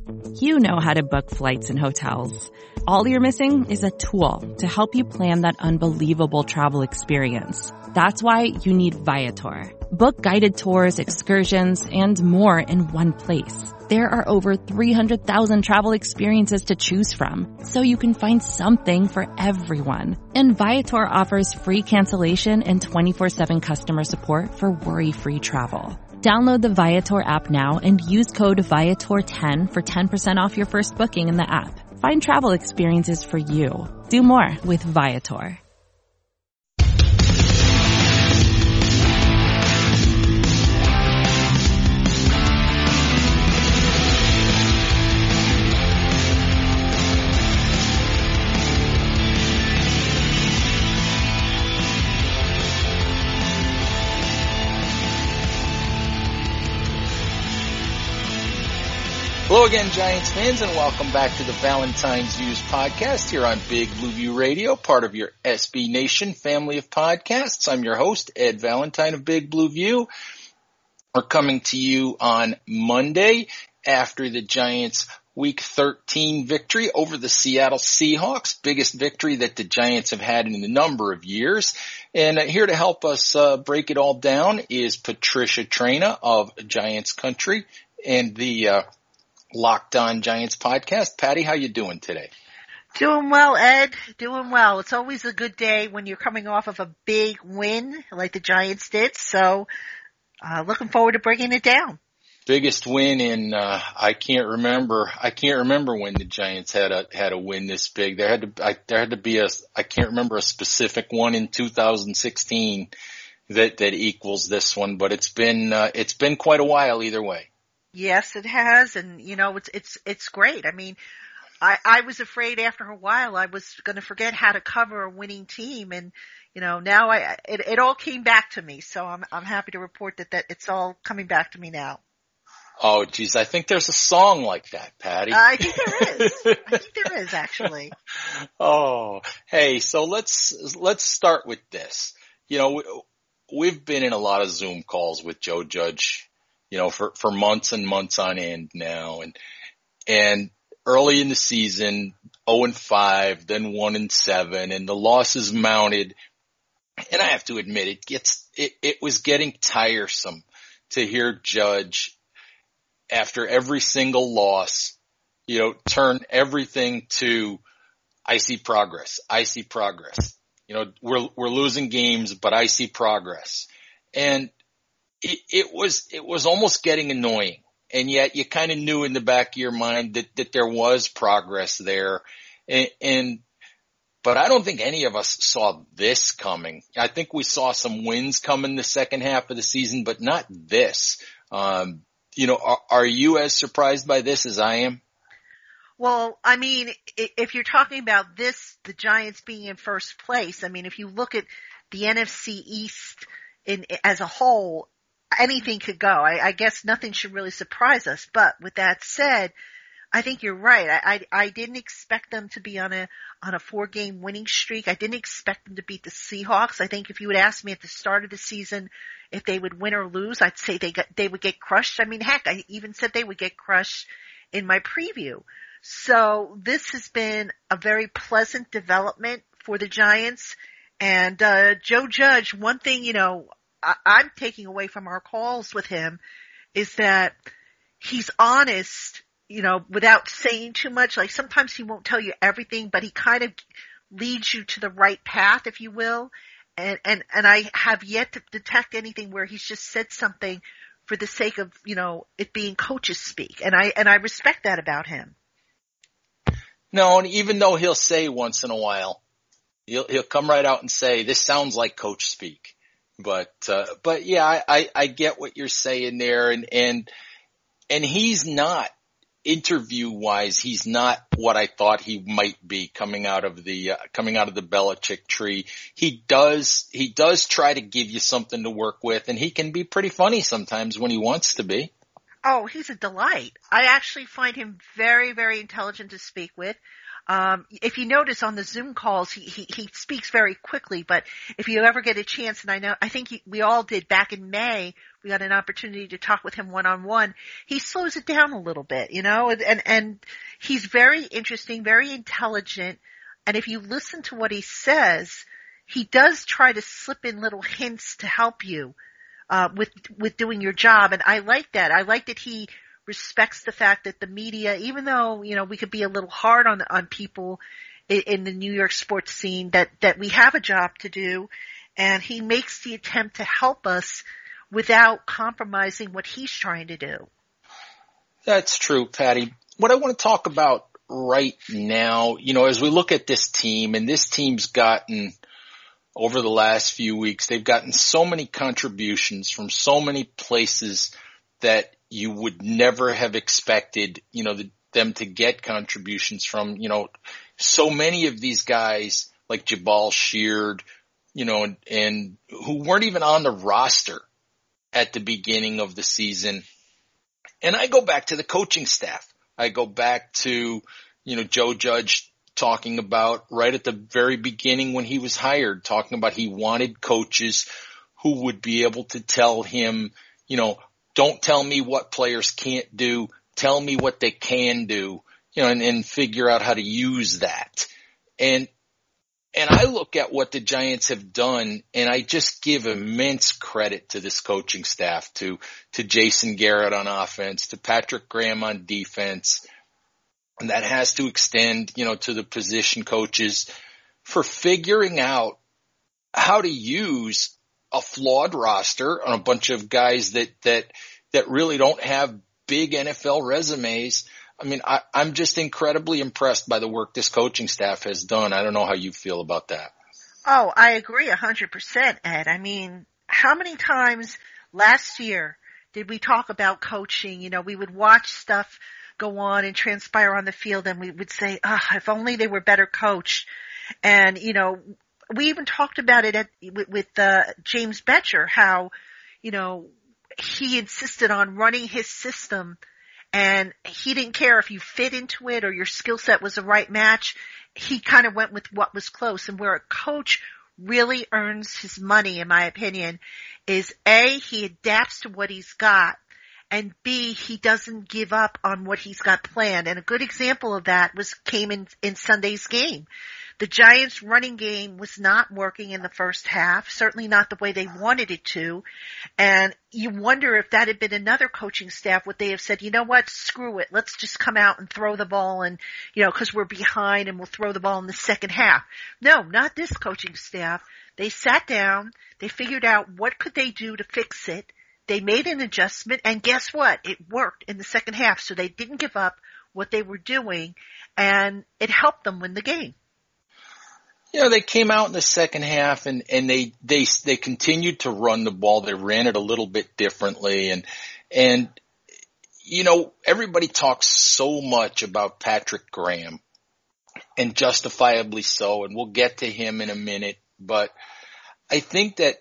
You know how to book flights and hotels. All you're missing is a tool to help you plan that unbelievable travel experience. That's why you need Viator. Book guided tours, excursions, and more in one place. There are over 300,000 travel experiences to choose from, so you can find something for everyone. And Viator offers free cancellation and 24/7 customer support for worry-free travel. Download the Viator app now and use code Viator10 for 10% off your first booking in the app. Find travel experiences for you. Do more with Viator. Hello again, Giants fans, and welcome back to the Valentine's Views podcast here on Big Blue View Radio, part of your SB Nation family of podcasts. I'm your host, Ed Valentine of Big Blue View. We're coming to you on Monday after the Giants' Week 13 victory over the Seattle Seahawks, biggest victory that the Giants have had in a number of years. And here to help us break it all down is Patricia Traina of Giants Country and the Locked On Giants podcast. Patty, how you doing today? Doing well, Ed. Doing well. It's always a good day when you're coming off of a big win like the Giants did. So, looking forward to breaking it down. Biggest win in I can't remember when the Giants had a win this big. There had to be I can't remember a specific one in 2016 that equals this one, but it's been quite a while either way. Yes, it has, and it's great. I mean, I was afraid after a while I was going to forget how to cover a winning team, and now it all came back to me. So I'm happy to report that it's all coming back to me now. Oh, geez, I think there's a song like that, Patty. I think there is actually. Oh, hey, so let's start with this. We've been in a lot of Zoom calls with Joe Judge, for months and months on end now. And early in the season, 0-5, then 1-7, and the losses mounted. And I have to admit, it was getting tiresome to hear Judge, after every single loss, turn everything to, I see progress. I see progress. We're losing games, but I see progress. And it was almost getting annoying, and yet you kind of knew in the back of your mind that there was progress there, but I don't think any of us saw this coming. I think we saw some wins come in the second half of the season, but not this. Are you as surprised by this as I am? Well, I mean, if you're talking about this, the Giants being in first place, I mean, if you look at the NFC East as a whole, anything could go. I guess nothing should really surprise us. But with that said, I think you're right. I didn't expect them to be on a 4-game winning streak. I didn't expect them to beat the Seahawks. I think if you would ask me at the start of the season if they would win or lose, I'd say they would get crushed. I mean, heck, I even said they would get crushed in my preview. So this has been a very pleasant development for the Giants. And Joe Judge, one thing, I'm taking away from our calls with him is that he's honest, without saying too much. Like sometimes he won't tell you everything, but he kind of leads you to the right path, if you will. And I have yet to detect anything where he's just said something for the sake of, it being coaches speak. And I respect that about him. No, and even though he'll say once in a while, he'll come right out and say, this sounds like coach speak. But yeah, I get what you're saying there, and he's not, interview-wise, he's not what I thought he might be coming out of the Belichick tree. He does try to give you something to work with, and he can be pretty funny sometimes when he wants to be. Oh, he's a delight. I actually find him very, very intelligent to speak with. If you notice on the Zoom calls, he speaks very quickly, but if you ever get a chance, and I think we all did back in May, we got an opportunity to talk with him one-on-one, he slows it down a little bit, and he's very interesting, very intelligent, and if you listen to what he says, he does try to slip in little hints to help you, with doing your job, and I like that. I like that he respects the fact that the media, even though, we could be a little hard on people in the New York sports scene, that we have a job to do, and he makes the attempt to help us without compromising what he's trying to do. That's true, Patty. What I want to talk about right now, as we look at this team, and this team's gotten, over the last few weeks, they've gotten so many contributions from so many places that you would never have expected, them to get contributions from, so many of these guys like Jabal Sheard, and who weren't even on the roster at the beginning of the season. And I go back to the coaching staff. I go back to, Joe Judge talking about right at the very beginning when he was hired, talking about he wanted coaches who would be able to tell him, don't tell me what players can't do. Tell me what they can do, and figure out how to use that. And I look at what the Giants have done, and I just give immense credit to this coaching staff, to Jason Garrett on offense, to Patrick Graham on defense. And that has to extend, to the position coaches for figuring out how to use a flawed roster on a bunch of guys that really don't have big NFL resumes. I mean, I'm just incredibly impressed by the work this coaching staff has done. I don't know how you feel about that. Oh, I agree 100%, Ed. I mean, how many times last year did we talk about coaching? We would watch stuff go on and transpire on the field, and we would say, if only they were better coached. And, we even talked about it with James Betcher, how, he insisted on running his system, and he didn't care if you fit into it or your skill set was the right match. He kind of went with what was close. And where a coach really earns his money, in my opinion, is A, he adapts to what he's got, and B, he doesn't give up on what he's got planned. And a good example of that came in Sunday's game. The Giants' running game was not working in the first half, certainly not the way they wanted it to. And you wonder if that had been another coaching staff, would they have said, you know what, screw it, let's just come out and throw the ball, and, because we're behind, and we'll throw the ball in the second half. No, not this coaching staff. They sat down, they figured out what could they do to fix it. They made an adjustment, and guess what? It worked in the second half. So they didn't give up what they were doing, and it helped them win the game. They came out in the second half, and they continued to run the ball. They ran it a little bit differently, and everybody talks so much about Patrick Graham, and justifiably so, and we'll get to him in a minute. But I think that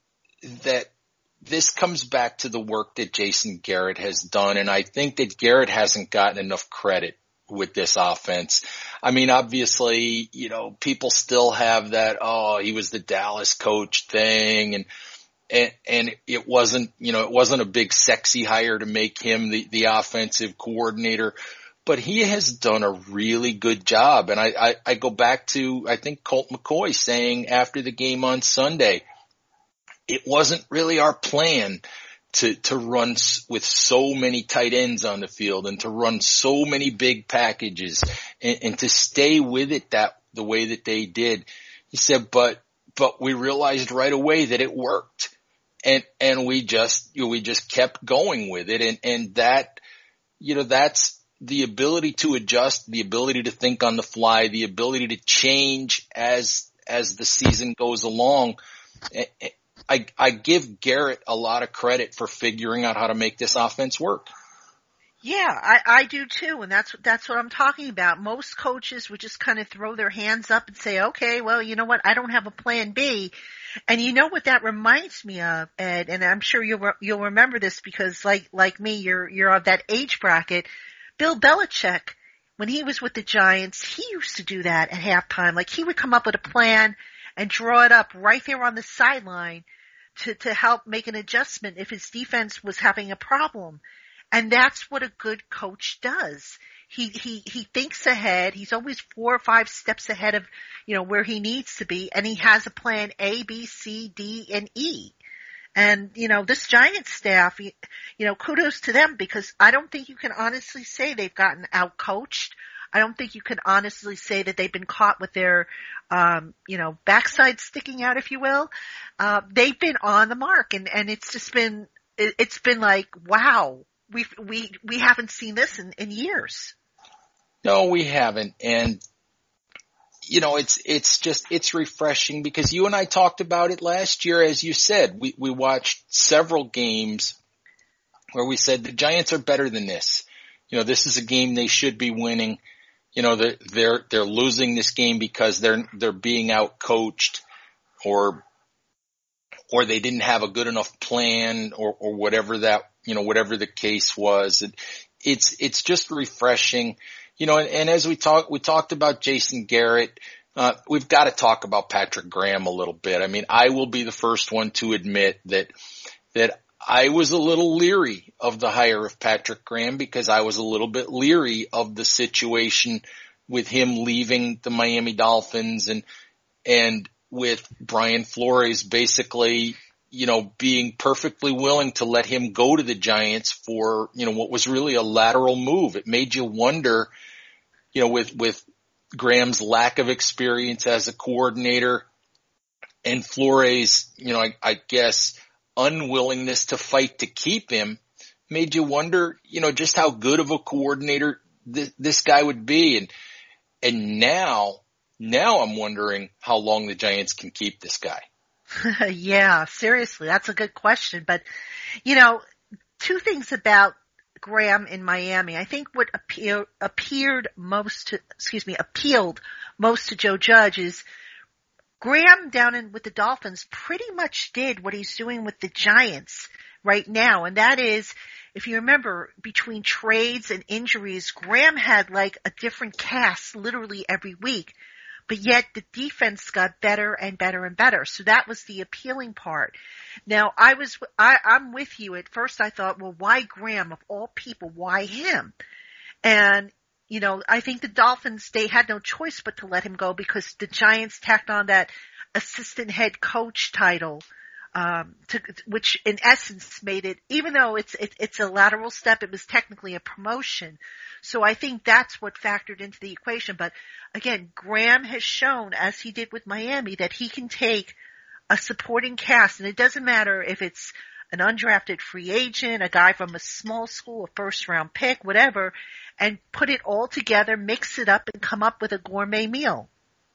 this comes back to the work that Jason Garrett has done, and I think that Garrett hasn't gotten enough credit with this offense. I mean, obviously, people still have that, he was the Dallas coach thing, and it wasn't a big sexy hire to make him the offensive coordinator, but he has done a really good job. And I go back to, I think, Colt McCoy saying after the game on Sunday, it wasn't really our plan to run with so many tight ends on the field and to run so many big packages and to stay with it the way that they did. He said, but we realized right away that it worked, and we just kept going with it. And that, that's the ability to adjust, the ability to think on the fly, the ability to change as the season goes along. I give Garrett a lot of credit for figuring out how to make this offense work. Yeah, I do too, and that's what I'm talking about. Most coaches would just kind of throw their hands up and say, okay, well, you know what, I don't have a plan B. And you know what that reminds me of, Ed, and I'm sure you'll remember this because like me, you're of that age bracket. Bill Belichick when he was with the Giants, he used to do that at halftime. Like he would come up with a plan and draw it up right there on the sideline to help make an adjustment if his defense was having a problem. And that's what a good coach does. He thinks ahead. He's always 4 or 5 steps ahead of, where he needs to be. And he has a plan A, B, C, D, and E. And, this Giants staff, kudos to them, because I don't think you can honestly say they've gotten out-coached. I don't think you can honestly say that they've been caught with their, backside sticking out, if you will. They've been on the mark, and it's just been, it's been like, wow, we haven't seen this in years. No, we haven't. And, it's refreshing because you and I talked about it last year. As you said, we watched several games where we said the Giants are better than this. This is a game they should be winning. They're losing this game because they're being out coached or they didn't have a good enough plan or whatever that, whatever the case was. It's just refreshing, and as we talked about Jason Garrett. We've got to talk about Patrick Graham a little bit. I mean, I will be the first one to admit that I was a little leery of the hire of Patrick Graham because I was a little bit leery of the situation with him leaving the Miami Dolphins and with Brian Flores basically, being perfectly willing to let him go to the Giants for, what was really a lateral move. It made you wonder, with Graham's lack of experience as a coordinator and Flores, I guess unwillingness to fight to keep him made you wonder, just how good of a coordinator this guy would be. And now I'm wondering how long the Giants can keep this guy. Yeah, seriously, that's a good question. But, 2 things about Graham in Miami. I think what appealed most to Joe Judge is Graham down with the Dolphins pretty much did what he's doing with the Giants right now. And that is, if you remember, between trades and injuries, Graham had like a different cast literally every week. But yet the defense got better and better and better. So that was the appealing part. Now I'm with you. At first I thought, well, why Graham of all people? Why him? And, I think the Dolphins, they had no choice but to let him go because the Giants tacked on that assistant head coach title, which in essence made it, even though it's a lateral step, it was technically a promotion. So I think that's what factored into the equation. But again, Graham has shown, as he did with Miami, that he can take a supporting cast, and it doesn't matter if it's an undrafted free agent, a guy from a small school, a first-round pick, whatever, and put it all together, mix it up, and come up with a gourmet meal.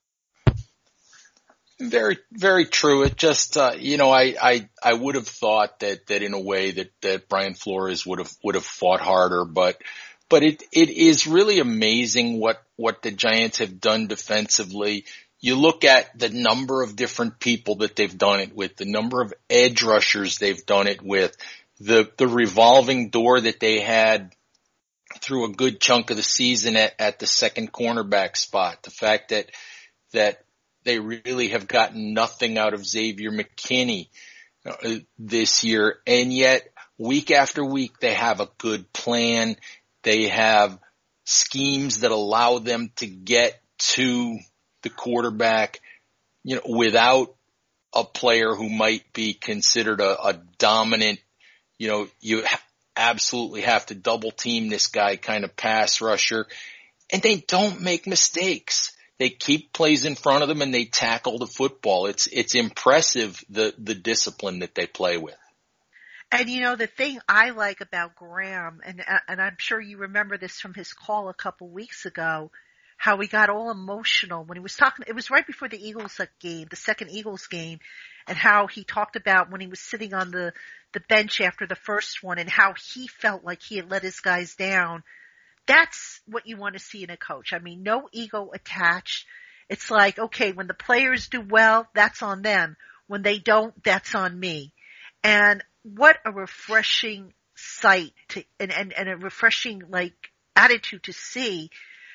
Very, very true. It just, I would have thought that in a way that Brian Flores would have fought harder, but it is really amazing what the Giants have done defensively. You look at the number of different people that they've done it with, the number of edge rushers they've done it with, the revolving door that they had through a good chunk of the season at the second cornerback spot, the fact that they really have gotten nothing out of Xavier McKinney this year, and yet week after week they have a good plan. They have schemes that allow them to get to the quarterback, without a player who might be considered a dominant, you absolutely have to double team this guy kind of pass rusher. And they don't make mistakes. They keep plays in front of them and they tackle the football. It's impressive, the discipline that they play with. And the thing I like about Graham, and I'm sure you remember this from his call a couple weeks ago, how he got all emotional when he was talking. It was right before the Eagles game, the second Eagles game, and how he talked about when he was sitting on the bench after the first one and how he felt like he had let his guys down. That's what you want to see in a coach. I mean, no ego attached. It's like, okay, when the players do well, that's on them. When they don't, that's on me. And what a refreshing sight and a refreshing attitude to see,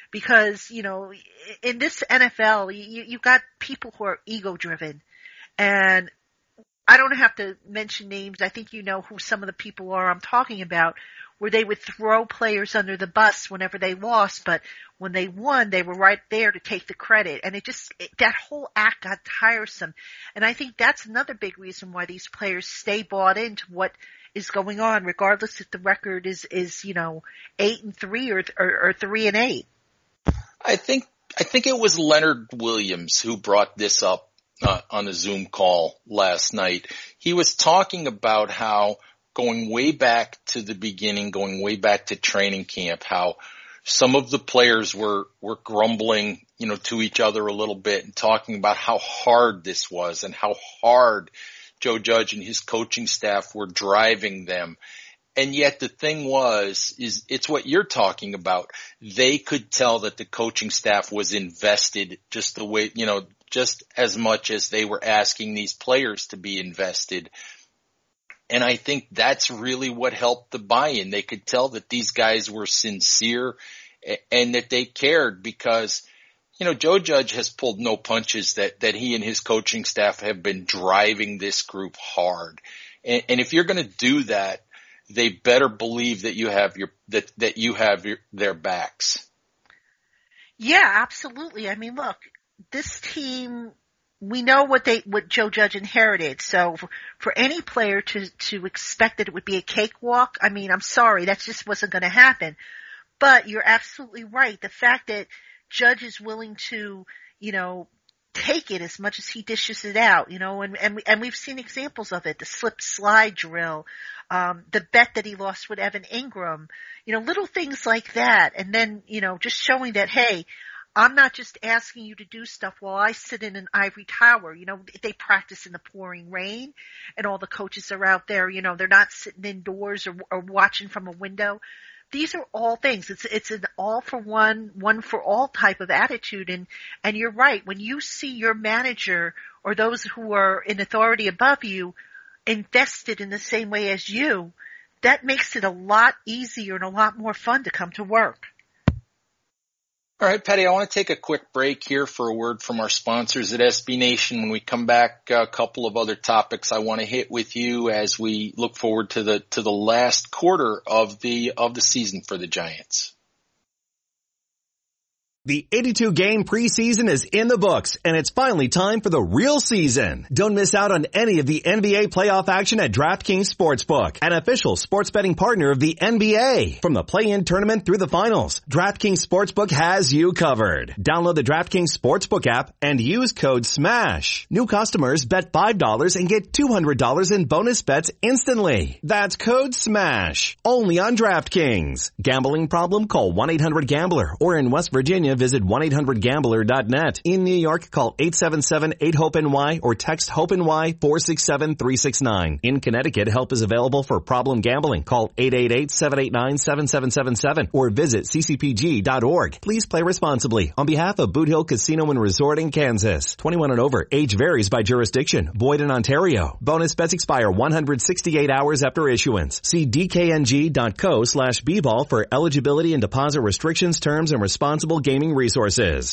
because, in this NFL, you've got people who are ego driven, and I don't have to mention names. I think you know who some of the people are I'm talking about, where they would throw players under the bus whenever they lost, but when they won, they were right there to take the credit. And that whole act got tiresome. And I think that's another big reason why these players stay bought into what is going on, regardless if the record is 8-3 or 3-8. I think it was Leonard Williams who brought this up on a Zoom call last night. He was talking about how, going way back to the beginning, going way back to training camp, how some of the players were grumbling, to each other a little bit and talking about how hard this was and how hard Joe Judge and his coaching staff were driving them. And yet the thing is it's what you're talking about. They could tell that the coaching staff was invested just the way, just as much as they were asking these players to be invested. And I think that's really what helped the buy-in. They could tell that these guys were sincere and that they cared because, Joe Judge has pulled no punches, that he and his coaching staff have been driving this group hard. And if you're going to do that, they better believe that you have their backs. Yeah, absolutely. I mean, look, this team, we know what Joe Judge inherited. So for any player to expect that it would be a cakewalk, I mean, I'm sorry, that just wasn't going to happen. But you're absolutely right. The fact that Judge is willing to, take it as much as he dishes it out, and we've seen examples of it, the slip slide drill, the bet that he lost with Evan Ingram, little things like that. And then, just showing that, hey, I'm not just asking you to do stuff while I sit in an ivory tower. They practice in the pouring rain and all the coaches are out there, they're not sitting indoors or watching from a window. These are all things. It's an all for one for all type of attitude. And you're right. When you see your manager or those who are in authority above you invested in the same way as you, that makes it a lot easier and a lot more fun to come to work. All right, Patty, I want to take a quick break here for a word from our sponsors at SB Nation. When we come back, a couple of other topics I want to hit with you as we look forward to the last quarter of the season for the Giants. The 82-game preseason is in the books, and it's finally time for the real season. Don't miss out on any of the NBA playoff action at DraftKings Sportsbook, an official sports betting partner of the NBA. From the play-in tournament through the finals, DraftKings Sportsbook has you covered. Download the DraftKings Sportsbook app and use code SMASH. New customers bet $5 and get $200 in bonus bets instantly. That's code SMASH. Only on DraftKings. Gambling problem? Call 1-800-GAMBLER. Or in West Virginia, visit 1-800-GAMBLER.net. In New York, call 877-8-HOPE-NY or text HOPE-NY 467-369. In Connecticut, help is available for problem gambling. Call 888-789-7777 or visit ccpg.org. Please play responsibly. On behalf of Boot Hill Casino and Resort in Kansas. 21 and over. Age varies by jurisdiction. Void in Ontario. Bonus bets expire 168 hours after issuance. See dkng.co/bball for eligibility and deposit restrictions, terms, and responsible gaming resources.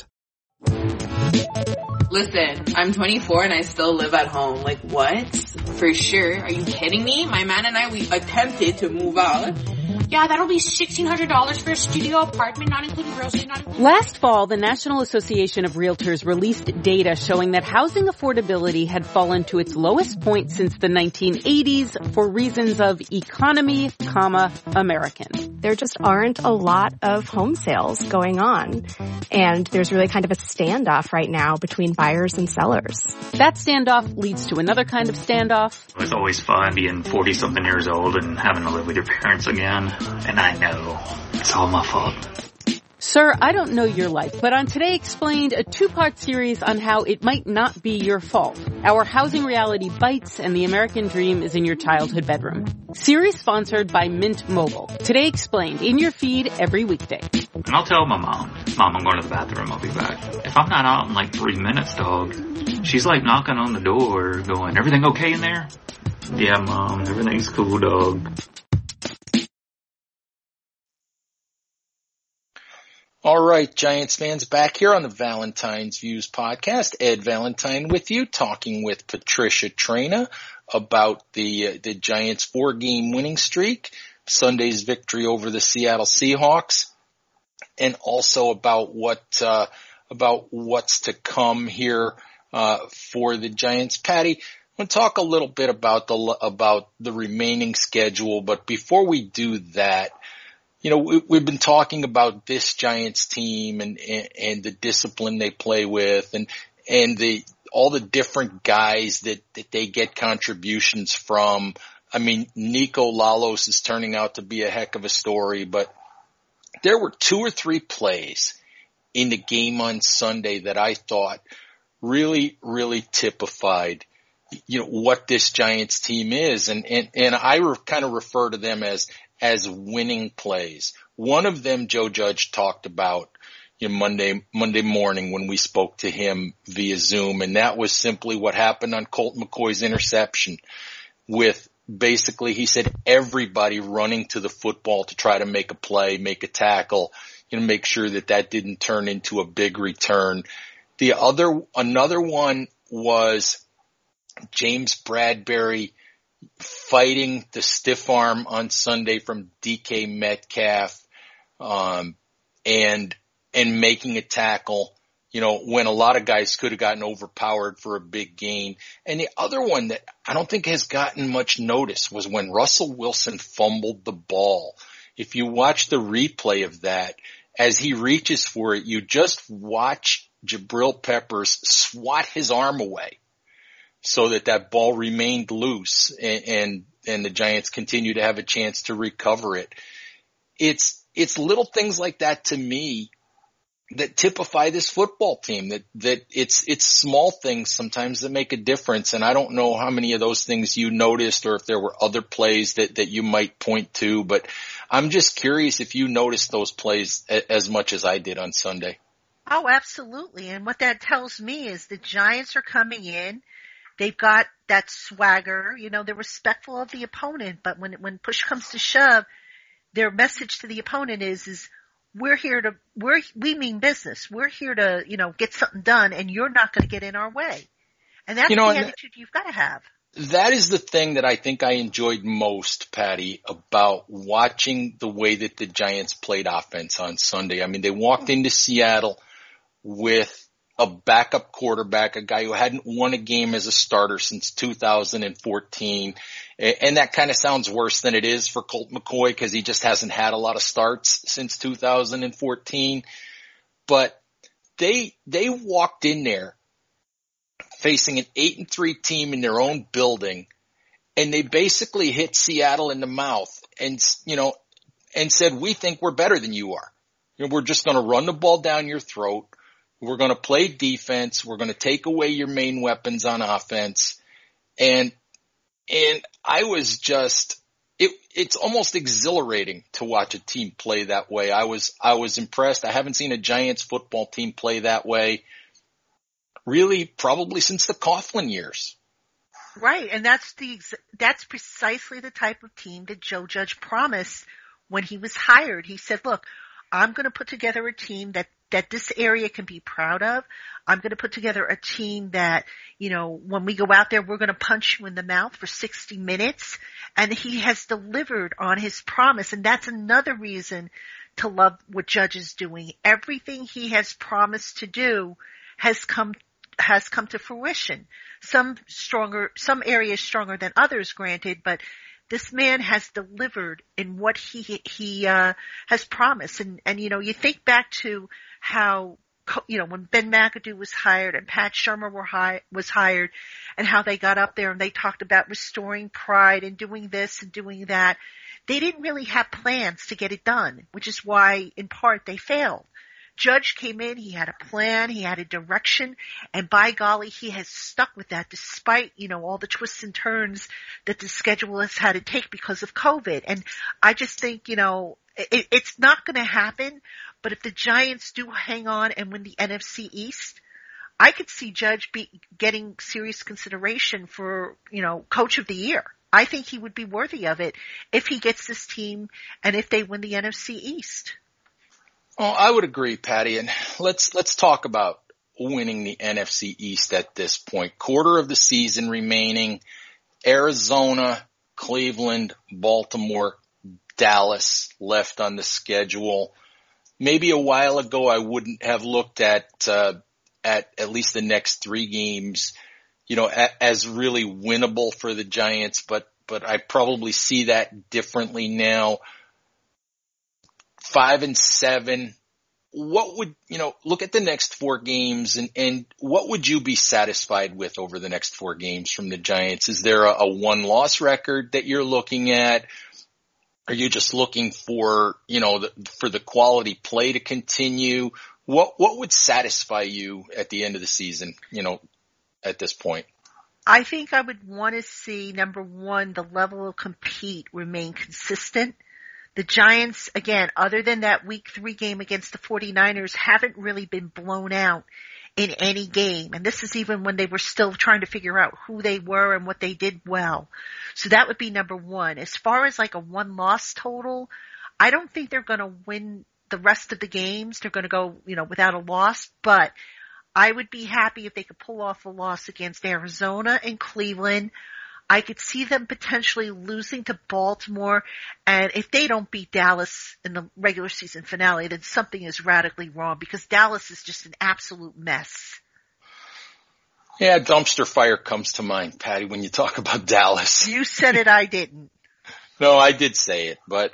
Listen, I'm 24 and I still live at home. Like, what? For sure. Are you kidding me? My man and I, we attempted to move out. Yeah, that'll be $1,600 for a studio apartment, not including groceries, not including... Last fall, the National Association of Realtors released data showing that housing affordability had fallen to its lowest point since the 1980s for reasons of economy, American. There just aren't a lot of home sales going on. And there's really kind of a standoff right now between buyers and sellers. That standoff leads to another kind of standoff. It's always fun being 40-something years old and having to live with your parents again. And I know it's all my fault. Sir, I don't know your life, but on Today Explained, a two-part series on how it might not be your fault. Our housing reality bites and the American dream is in your childhood bedroom. Series sponsored by Mint Mobile. Today Explained, in your feed every weekday. And I'll tell my mom, I'm going to the bathroom, I'll be back. If I'm not out in like 3 minutes, dog, she's like knocking on the door going, everything okay in there? Yeah, Mom, everything's cool, dog. All right, Giants fans, back here on the Valentine's Views podcast. Ed Valentine with you, talking with Patricia Traina about the Giants' 4-game winning streak, Sunday's victory over the Seattle Seahawks, and also about what's to come here for the Giants. Patty, I'm going to talk a little bit about the remaining schedule, but before we do that, you know, we've been talking about this Giants team and the discipline they play with and all the different guys that they get contributions from. I mean, Nico Lalos is turning out to be a heck of a story, but there were 2 or 3 plays in the game on Sunday that I thought really, really typified, you know, what this Giants team is. And I kind of refer to them as winning plays. One of them, Joe Judge talked about, you know, Monday morning when we spoke to him via Zoom, and that was simply what happened on Colt McCoy's interception, with basically, he said, everybody running to the football to try to make a play, make a tackle, you know, make sure that didn't turn into a big return. Another one was James Bradbury fighting the stiff arm on Sunday from DK Metcalf, and making a tackle, you know, when a lot of guys could have gotten overpowered for a big gain. And the other one that I don't think has gotten much notice was when Russell Wilson fumbled the ball. If you watch the replay of that, as he reaches for it, you just watch Jabril Peppers swat his arm away so that ball remained loose, and the Giants continue to have a chance to recover it. It's little things like that to me that typify this football team, that it's small things sometimes that make a difference. And I don't know how many of those things you noticed or if there were other plays that you might point to, but I'm just curious if you noticed those plays as much as I did on Sunday. Oh, absolutely. And what that tells me is the Giants are coming in. They've got that swagger, you know, they're respectful of the opponent, but when push comes to shove, their message to the opponent is we mean business. We're here to, you know, get something done, and you're not going to get in our way. And that's the attitude you've got to have. That is the thing that I think I enjoyed most, Patty, about watching the way that the Giants played offense on Sunday. I mean, they walked into Seattle with a backup quarterback, a guy who hadn't won a game as a starter since 2014. And that kind of sounds worse than it is for Colt McCoy because he just hasn't had a lot of starts since 2014. But they walked in there facing an 8-3 team in their own building, and they basically hit Seattle in the mouth and said, we think we're better than you are. You know, we're just going to run the ball down your throat. We're going to play defense. We're going to take away your main weapons on offense. And I was just, it's almost exhilarating to watch a team play that way. I was impressed. I haven't seen a Giants football team play that way really probably since the Coughlin years. Right. And that's precisely the type of team that Joe Judge promised when he was hired. He said, look, I'm going to put together a team that this area can be proud of. I'm going to put together a team that, you know, when we go out there, we're going to punch you in the mouth for 60 minutes. And he has delivered on his promise. And that's another reason to love what Judge is doing. Everything he has promised to do has come to fruition. Some areas stronger than others, granted, but this man has delivered in what he has promised. And, you know, you think back to how, you know, when Ben McAdoo was hired and Pat Shurmur was hired, and how they got up there and they talked about restoring pride and doing this and doing that. They didn't really have plans to get it done, which is why, in part, they failed. Judge came in, he had a plan, he had a direction, and by golly, he has stuck with that despite, you know, all the twists and turns that the schedule has had to take because of COVID. And I just think, you know, it's not going to happen, but if the Giants do hang on and win the NFC East, I could see Judge getting serious consideration for, you know, Coach of the Year. I think he would be worthy of it if he gets this team and if they win the NFC East. Oh, I would agree, Patty. And let's talk about winning the NFC East at this point. Quarter of the season remaining. Arizona, Cleveland, Baltimore, Dallas left on the schedule. Maybe a while ago I wouldn't have looked at least the next 3 games, as really winnable for the Giants, but I probably see that differently now. 5-7. What would, look at the next 4 games and what would you be satisfied with over the next 4 games from the Giants? Is there a 1-loss record that you're looking at? Are you just looking for, for the quality play to continue? What would satisfy you at the end of the season, at this point? I think I would want to see, number one, the level of compete remain consistent. The Giants, again, other than that week 3 game against the 49ers, haven't really been blown out in any game. And this is even when they were still trying to figure out who they were and what they did well. So that would be number one. As far as like a 1-loss total, I don't think they're going to win the rest of the games. They're going to go, without a loss, but I would be happy if they could pull off a loss against Arizona and Cleveland. I could see them potentially losing to Baltimore, and if they don't beat Dallas in the regular season finale, then something is radically wrong because Dallas is just an absolute mess. Yeah, dumpster fire comes to mind, Patty, when you talk about Dallas. You said it, I didn't. No, I did say it, but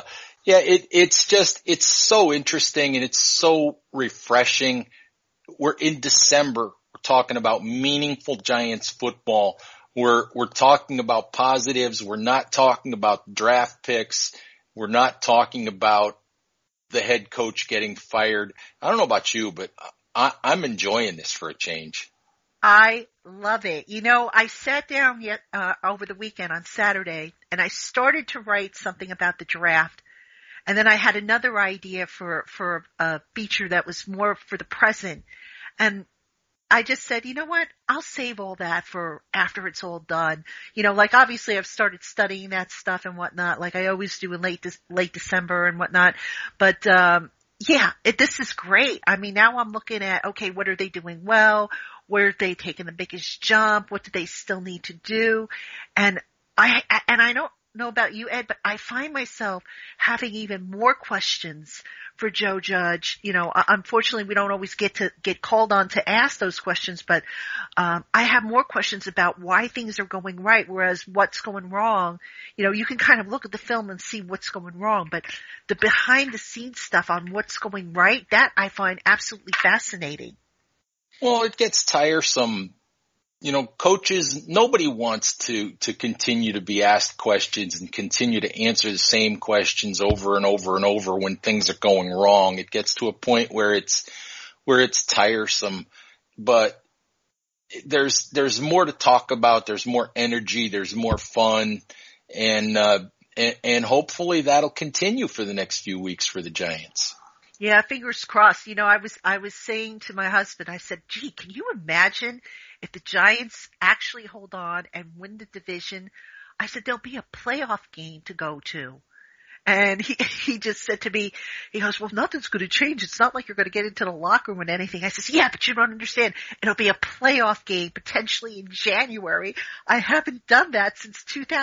it's so interesting and it's so refreshing. We're in December. We're talking about meaningful Giants football. We're talking about positives. We're not talking about draft picks. We're not talking about the head coach getting fired. I don't know about you, but I'm enjoying this for a change. I love it. I sat down over the weekend on Saturday and I started to write something about the draft. And then I had another idea for a feature that was more for the present. And I just said, you know what? I'll save all that for after it's all done. Obviously I've started studying that stuff and whatnot, like I always do in late December and whatnot. But, this is great. I mean, now I'm looking at, okay, what are they doing well? Where are they taking the biggest jump? What do they still need to do? And I don't know about you, Ed, but I find myself having even more questions for Joe Judge. Unfortunately we don't always get called on to ask those questions, but I have more questions about why things are going right, whereas what's going wrong, you can kind of look at the film and see what's going wrong, but the behind the scenes stuff on what's going right, that I find absolutely fascinating. Well, it gets tiresome. Coaches, nobody wants to continue to be asked questions and continue to answer the same questions over and over and over when things are going wrong. It gets to a point where it's tiresome, but there's more to talk about. There's more energy. There's more fun. And hopefully that'll continue for the next few weeks for the Giants. Yeah, fingers crossed. I was saying to my husband, I said, gee, can you imagine if the Giants actually hold on and win the division? I said, there'll be a playoff game to go to. And he just said to me, he goes, well, nothing's going to change. It's not like you're going to get into the locker room and anything. I said, yeah, but you don't understand. It'll be a playoff game potentially in January. I haven't done that since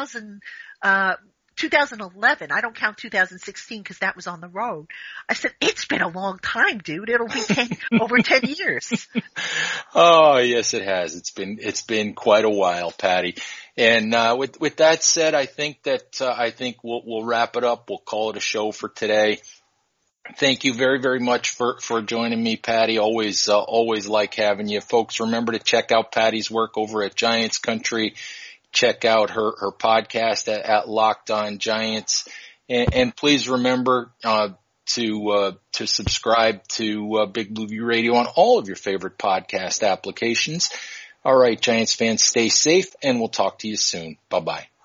2011. I don't count 2016 because that was on the road. I said, it's been a long time, dude. It'll be over 10 years. Oh, yes, it has. It's been quite a while, Patty. And, with that said, I think we'll wrap it up. We'll call it a show for today. Thank you very, very much for joining me, Patty. Always like having you. Folks, remember to check out Patty's work over at Giants Country. Check out her podcast at Locked On Giants, and please remember to subscribe to Big Blue View Radio on all of your favorite podcast applications. All right, Giants fans, stay safe, and we'll talk to you soon. Bye bye.